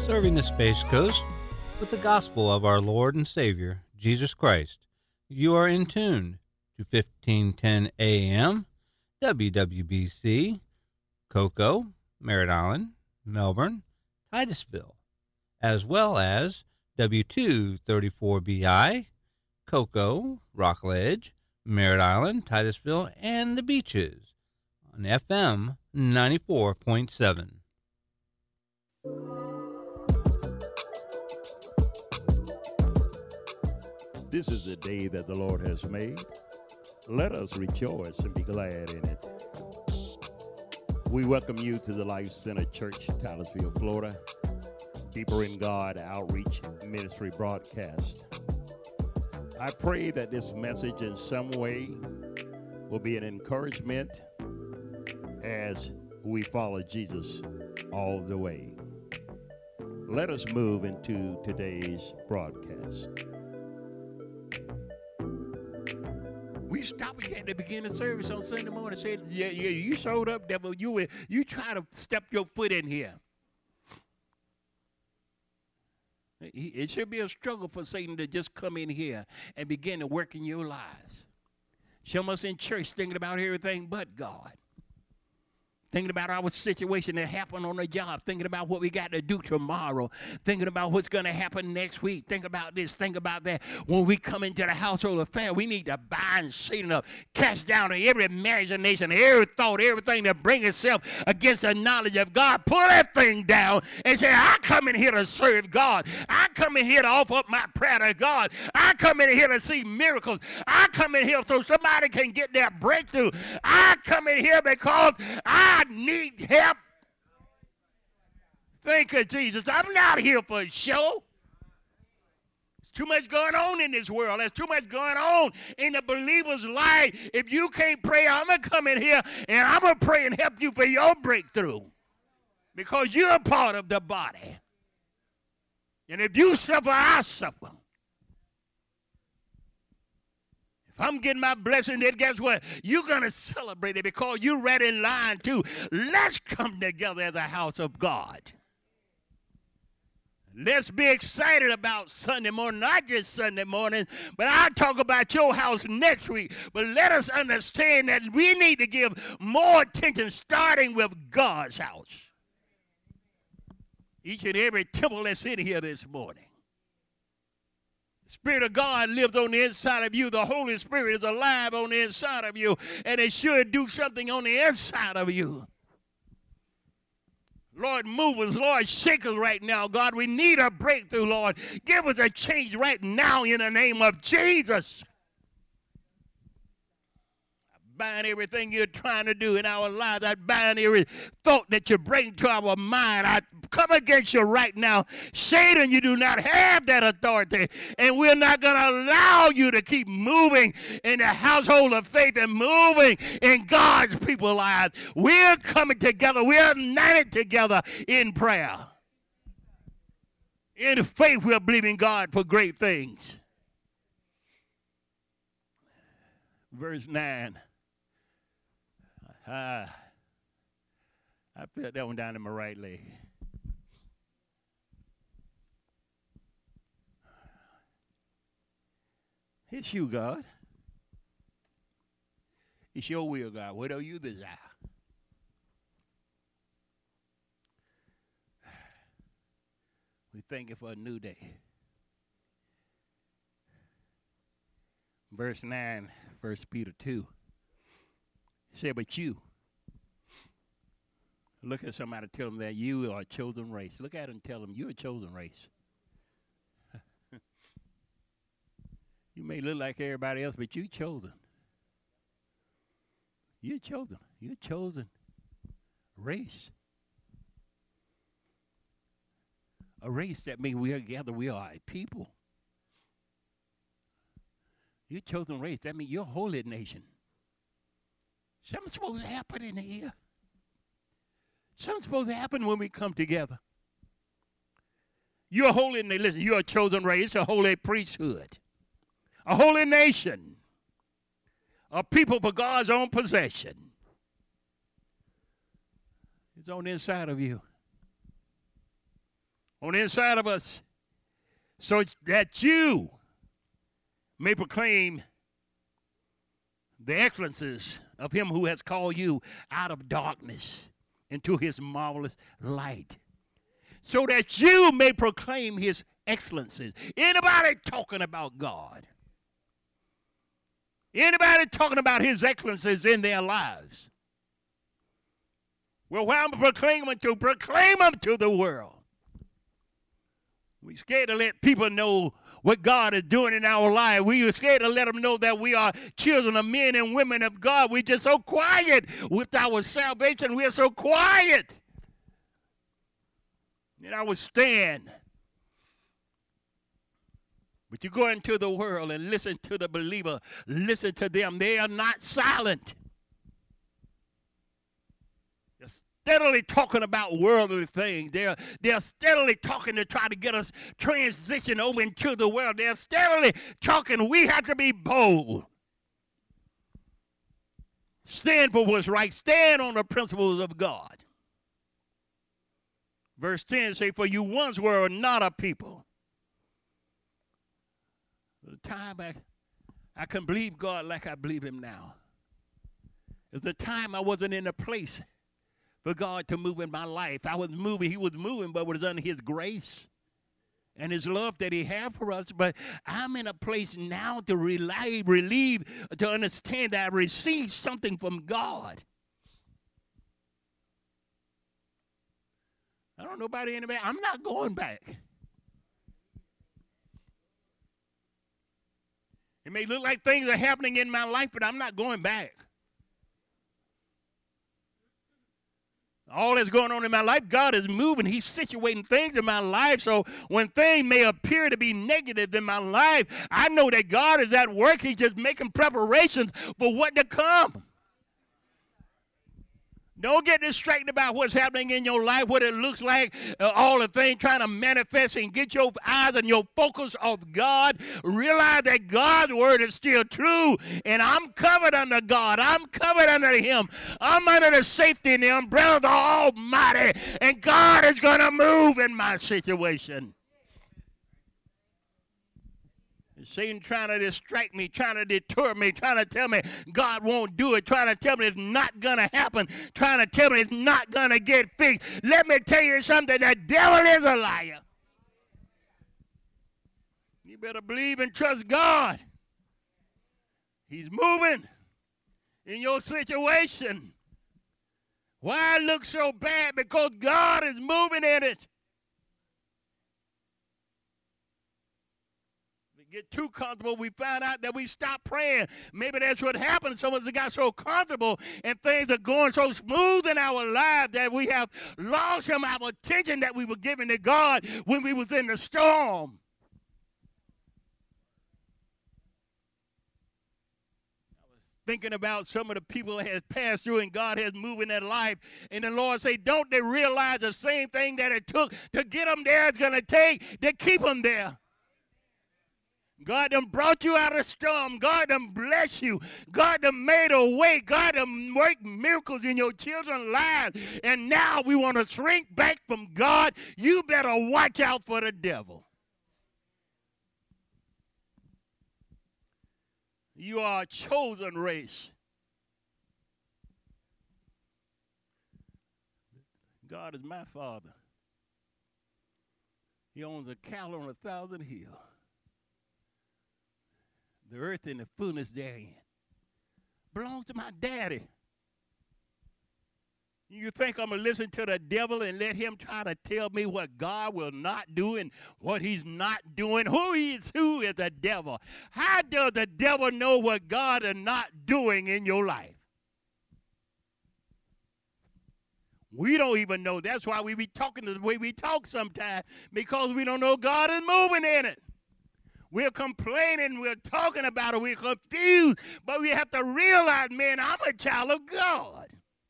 serving the Space Coast with the gospel of our Lord and Savior, Jesus Christ. You are in tune to 1510 AM, WWBC, Cocoa, Merritt Island, Melbourne, Titusville, as well as W234BI, Cocoa, Rockledge, Merritt Island, Titusville, and the Beaches on FM 94.7. This is the day that the Lord has made. Let us rejoice and be glad in it. We welcome you to the Life Center Church, Titusville, Florida. Deeper in God Outreach Ministry broadcast. I pray that this message in some way will be an encouragement as we follow Jesus all the way. Let us move into today's broadcast. We stopped at the beginning of service on Sunday morning and said, yeah, you showed up, devil. You try to step your foot in here. It should be a struggle for Satan to just come in here and begin to work in your lives. Some of us in church thinking about everything but God. Thinking about our situation that happened on the job. Thinking about what we got to do tomorrow. Thinking about what's going to happen next week. Think about this. Think about that. When we come into the household affair, we need to bind Satan up. Cast down every imagination, every thought, everything that brings itself against the knowledge of God. Pull that thing down and say, I come in here to serve God. I come in here to offer up my prayer to God. I come in here to see miracles. I come in here so somebody can get their breakthrough. I come in here because I need help. Thank you, Jesus. I'm not here for a show. There's too much going on in this world. There's too much going on in the believer's life. If you can't pray, I'm going to come in here and I'm going to pray and help you for your breakthrough. Because you're a part of the body. And if you suffer, I suffer. If I'm getting my blessing, then guess what? You're going to celebrate it because you're right in line too. Let's come together as a house of God. Let's be excited about Sunday morning, not just Sunday morning, but I'll talk about your house next week. But let us understand that we need to give more attention starting with God's house. Each and every temple that's in here this morning. The Spirit of God lives on the inside of you. The Holy Spirit is alive on the inside of you, and it should do something on the inside of you. Lord, move us. Lord, shake us right now, God. We need a breakthrough, Lord. Give us a change right now in the name of Jesus. Bind everything you're trying to do in our lives. I bind every thought that you bring to our mind. I come against you right now. Satan, you do not have that authority. And we're not going to allow you to keep moving in the household of faith and moving in God's people's lives. We're coming together. We're united together in prayer. In faith, we're believing God for great things. Verse 9. I felt that one down in my right leg. It's you, God. It's your will, God. Whatever you desire. We thank you for a new day. Verse 9, 1 Peter 2. Say, but you. Look at somebody, tell them that you are a chosen race. Look at them and tell them you're a chosen race. You may look like everybody else, but you're chosen. You're chosen. You're a chosen race. A race that means we are together, we are a people. You're a chosen race. That means you're a holy nation. Something's supposed to happen in here. Something's supposed to happen when we come together. You're a holy nation. Listen, you're a chosen race, a holy priesthood, a holy nation, a people for God's own possession. It's on the inside of you. on the inside of us, so that you may proclaim the excellences of him who has called you out of darkness into his marvelous light. So that you may proclaim his excellences. Anybody talking about God? Anybody talking about his excellences in their lives? Well, why am I proclaim them to the world? We're scared to let people know what God is doing in our life. We are scared to let them know that we are children of men and women of God. We're just so quiet with our salvation. We're so quiet in our stand. But you go into the world and listen to the believer. Listen to them. They are not silent. They're steadily talking about worldly things. They're steadily talking to try to get us transition over into the world. They're steadily talking. We have to be bold. Stand for what's right. Stand on the principles of God. Verse 10 says, for you once were not a people. The time I couldn't believe God like I believe him now. It was the time I wasn't in a place for God to move in my life. I was moving, he was moving, but it was under his grace and his love that he had for us. But I'm in a place now to relieve, to understand that I received something from God. I don't know about anybody. I'm not going back. It may look like things are happening in my life, but I'm not going back. All that's going on in my life, God is moving. He's situating things in my life. So when things may appear to be negative in my life, I know that God is at work. He's just making preparations for what to come. Don't get distracted about what's happening in your life, what it looks like, all the things trying to manifest, and get your eyes and your focus off God. Realize that God's word is still true, and I'm covered under God. I'm covered under him. I'm under the safety and the umbrella of the Almighty, and God is going to move in my situation. Satan trying to distract me, trying to deter me, trying to tell me God won't do it, trying to tell me it's not going to happen, trying to tell me it's not going to get fixed. Let me tell you something, the devil is a liar. You better believe and trust God. He's moving in your situation. Why it looks so bad? Because God is moving in it. Get too comfortable, we find out that we stop praying. Maybe that's what happened. Some of us got so comfortable and things are going so smooth in our lives that we have lost some of our attention that we were giving to God when we was in the storm. I was thinking about some of the people that has passed through and God has moved in their life. And the Lord say, don't they realize the same thing that it took to get them there is going to take to keep them there? God done brought you out of the storm. God done blessed you. God done made a way. God done worked miracles in your children's lives. And now we want to shrink back from God. You better watch out for the devil. You are a chosen race. God is my Father. He owns a cattle on 1,000 hills. The earth and the fullness therein belongs to my daddy. You think I'm going to listen to the devil and let him try to tell me what God will not do and what he's not doing? Who is the devil? How does the devil know what God is not doing in your life? We don't even know. That's why we be talking the way we talk sometimes, because we don't know God is moving in it. We're complaining, we're talking about it, we're confused, but we have to realize, man, I'm a child of God.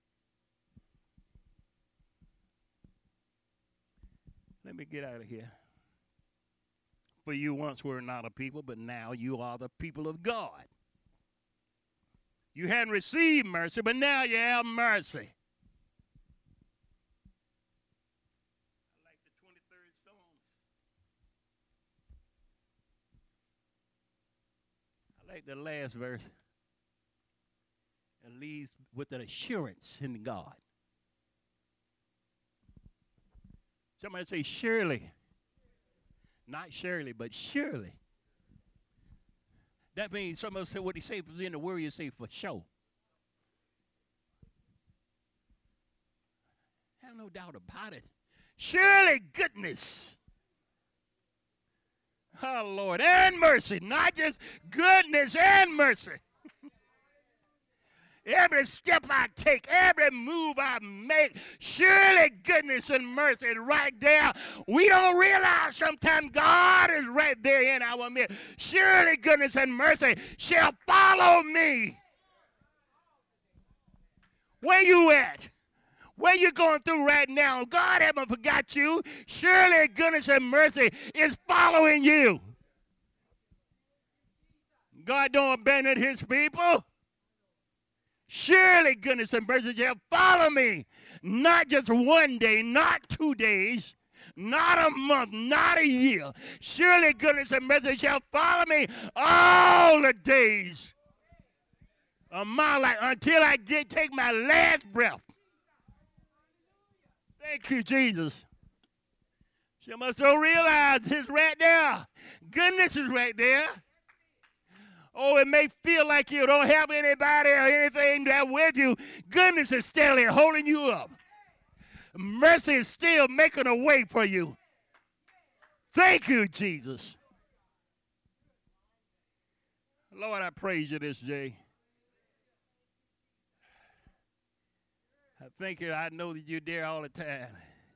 Let me get out of here. For you once were not a people, but now you are the people of God. You hadn't received mercy, but now you have mercy. I like the 23rd Psalm. like the last verse. It leads with an assurance in God. Somebody say, surely. Not surely, but surely. That means somebody say what he say was in the word, you say for sure. Have no doubt about it. Surely goodness. Oh, Lord, and mercy. Not just goodness and mercy. Every step I take, every move I make, surely goodness and mercy is right there. We don't realize sometimes God is right there in our midst. Surely goodness and mercy shall follow me. Where you at? Where you going through right now? God haven't forgot you. Surely goodness and mercy is following you. God don't abandon his people. Surely goodness and mercy shall follow me. Not just one day, not 2 days, not a month, not a year. Surely goodness and mercy shall follow me all the days of my life until I take my last breath. Thank you, Jesus. You must so realize it's right there. Goodness is right there. Oh, it may feel like you don't have anybody or anything there with you. Goodness is steadily holding you up. Mercy is still making a way for you. Thank you, Jesus. Lord, I praise you this day. I thank you. I know that you're there all the time.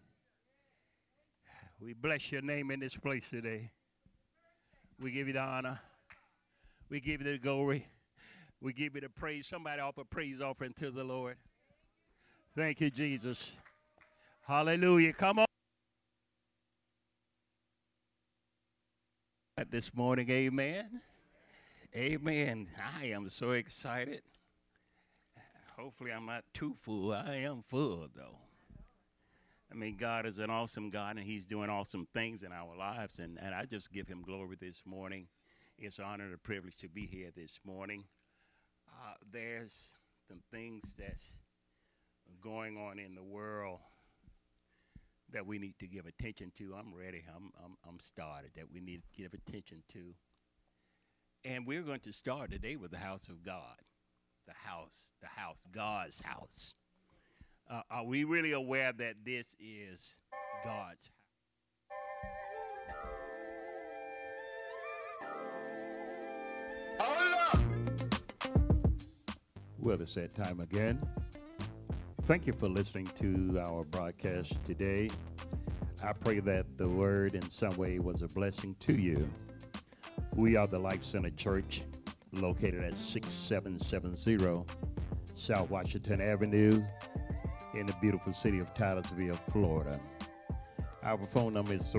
We bless your name in this place today. We give you the honor. We give you the glory. We give you the praise. Somebody offer praise offering to the Lord. Thank you, Jesus. Hallelujah. Come on. This morning, amen. Amen. I am so excited. Hopefully, I'm not too full. I am full, though. I mean, God is an awesome God, and he's doing awesome things in our lives, and I just give him glory this morning. It's an honor and a privilege to be here this morning. There's some things that's going on in the world that we need to give attention to. I'm ready. I'm started. That we need to give attention to. And we're going to start today with the house of God. The house, God's house. Are we really aware that this is God's house? Well, it's that time again. Thank you for listening to our broadcast today. I pray that the word in some way was a blessing to you. We are the Life Center Church, located at 6770 South Washington Avenue in the beautiful city of Taylorsville, Florida. Our phone number is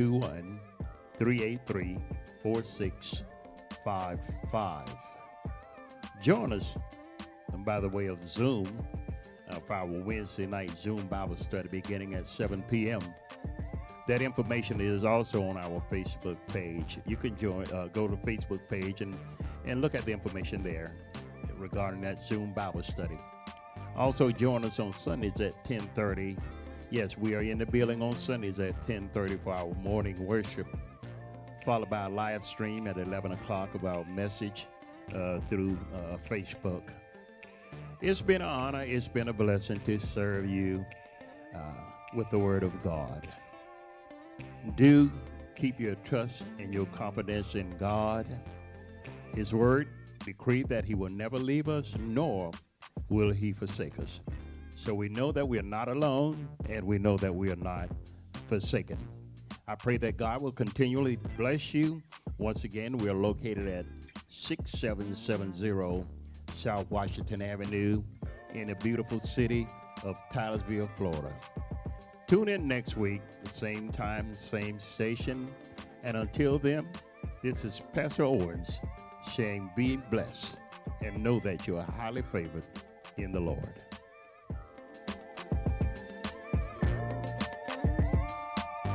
321-383-4655. Join us by the way of Zoom for our Wednesday night Zoom Bible study beginning at 7 p.m. That information is also on our Facebook page. You can go to the Facebook page and look at the information there regarding that Zoom Bible study. Also join us on Sundays at 10:30. Yes, we are in the building on Sundays at 10:30 for our morning worship, followed by a live stream at 11 o'clock of our message through Facebook. It's been an honor. It's been a blessing to serve you with the Word of God. Do keep your trust and your confidence in God. His Word decreed that he will never leave us, nor will he forsake us. So we know that we are not alone, and we know that we are not forsaken. I pray that God will continually bless you. Once again, we are located at 6770 South Washington Avenue in the beautiful city of Taylorsville, Florida. Tune in next week, the same time, same station. And until then, this is Pastor Owens saying be blessed and know that you are highly favored in the Lord.